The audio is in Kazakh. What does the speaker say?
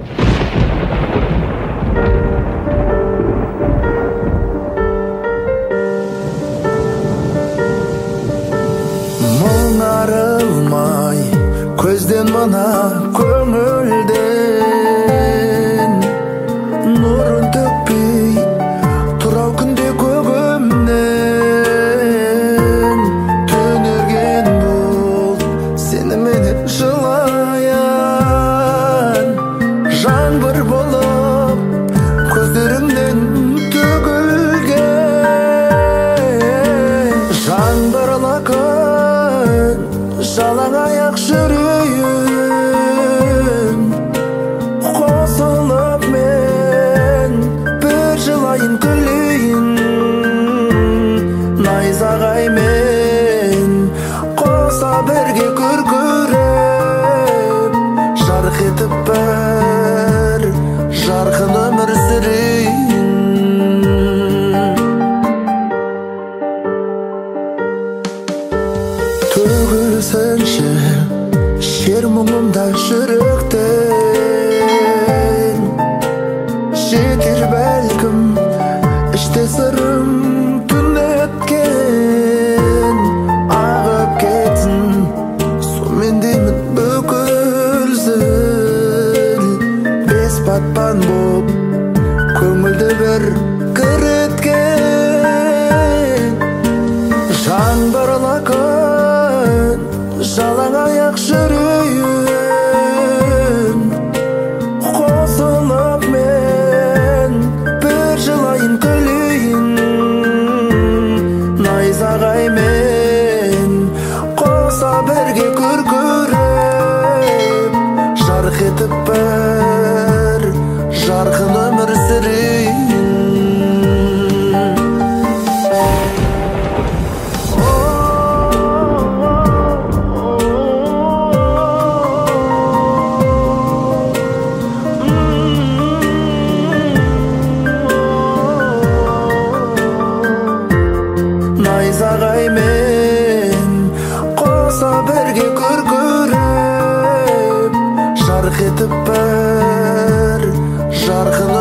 Мұңарылмай көзден мына көңілден нұрын төкпей тұрау күнде көгімнен төнерген бұл сеніменен жылаян жаңбыр болып көздеріңнен төгілген жаңбырлы күн жалаң аяқ жүрейін қосылып мен бір жылайын күлейін найзағаймен қоса бірге күркіреп жарқ етіп бір жарқын өмір сүрейін төгілсінші шер мұңымда жүректен жетер бәлкім іште сырым түнеткен ағып кетсін сонымен деймін бүкіл зіл бес батпан боп көңілді бір кіреткен жаңбырлы күн жалаң аяқ жүрейін қосылып мен бір жылайын күлейін найзағаймен қоса бірге күркіреп жарқ етіп бір жарқын өмір сүрейін найзағаймен қоса бірге күркіреп жарқ етіп бір жарқын